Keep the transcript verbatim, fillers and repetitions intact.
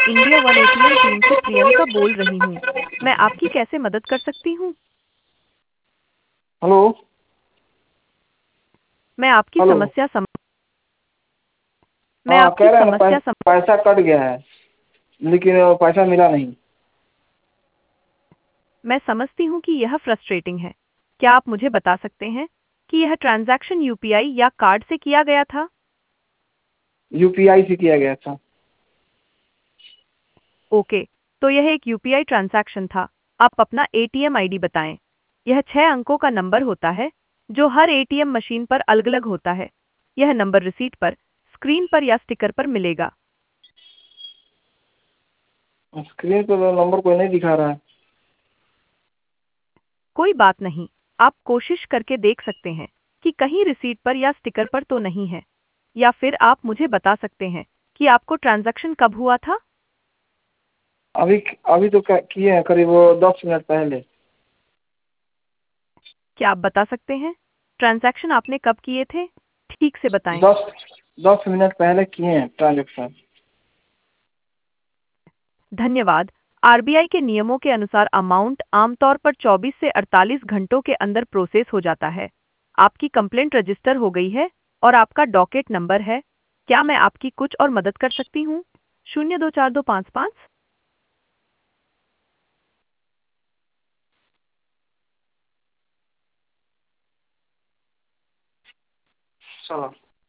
India one ATM team से प्रियंका बोल रही हूँ। मैं आपकी कैसे मदद कर सकती हूँ? हेलो। मैं आपकी हेलो। समस्या सम मैं हाँ, आपकी कह रहे हैं पै, समस्या सम पैसा कट गया है, लेकिन वो पैसा मिला नहीं। मैं समझती हूँ कि यह फ्रस्ट्रेटिंग है। क्या आप मुझे बता सकते हैं कि यह ट्रांजैक्शन यूपीआई या कार्ड से किया गया था? यूपीआई से किया गया था। ओके, तो यह एक यूपीआई ट्रांजैक्शन था। आप अपना एटीएम आईडी बताएं। यह छह अंकों का नंबर होता है जो हर एटीएम मशीन पर अलग-अलग होता है। यह नंबर रिसीट पर, स्क्रीन पर या स्टिकर पर मिलेगा। स्क्रीन पर नंबर कोई नहीं दिखा रहा है। कोई बात नहीं, आप कोशिश करके देख सकते हैं कि कहीं रिसीट पर या स्टिकर पर तो नहीं है। या फिर आप मुझे बता सकते हैं कि आपको ट्रांजैक्शन कब हुआ था? अभी अभी तो क्या- किए हैं, करीब दस मिनट पहले। क्या आप बता सकते हैं ट्रांजैक्शन आपने कब किए थे? ठीक से बताएं। दस दस मिनट पहले किए हैं ट्रांजेक्शन। धन्यवाद। आरबीआई के नियमों के अनुसार अमाउंट आमतौर पर चौबीस से अड़तालीस घंटों के अंदर प्रोसेस हो जाता है। आपकी कंप्लेंट रजिस्टर हो गई है और आपका डॉकेट नंबर है। क्या मैं आपकी कुछ और मदद कर सकती हूँ? शून्य दो चार दो पाँच पाँच। चलो।